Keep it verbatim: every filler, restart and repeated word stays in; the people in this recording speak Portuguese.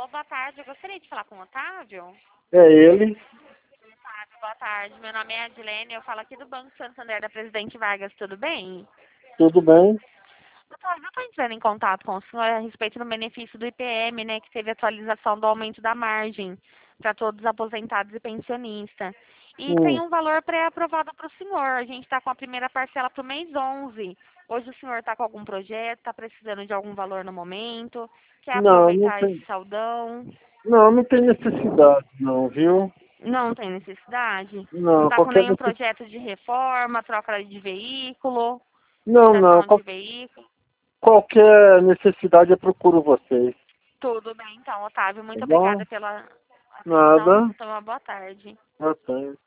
Alô, boa tarde. Eu gostaria de falar com o Otávio. É ele. Otávio, boa tarde. Meu nome é Adilene. Eu falo aqui do Banco Santander da Presidente Vargas. Tudo bem? Tudo bem? Otávio, eu estou entrando em contato com o senhor a respeito do benefício do I P M, né? Que teve atualização do aumento da margem para todos os aposentados e pensionistas. E tem Hum. um valor pré-aprovado para o senhor. A gente está com a primeira parcela para o mês onze. Hoje o senhor está com algum projeto, está precisando de algum valor no momento, quer Não, não aproveitar tem. esse saldão? Não, não tem necessidade, não, viu? Não tem necessidade? Não Não, está com qualquer nenhum necessidade. projeto de reforma, troca de veículo, Não, não. quitação de qual- veículo? Qualquer necessidade eu procuro vocês. Tudo bem, então, Otávio. Tá Muito bom? obrigada pela atenção. Nada. Tenha uma boa tarde. Boa tarde.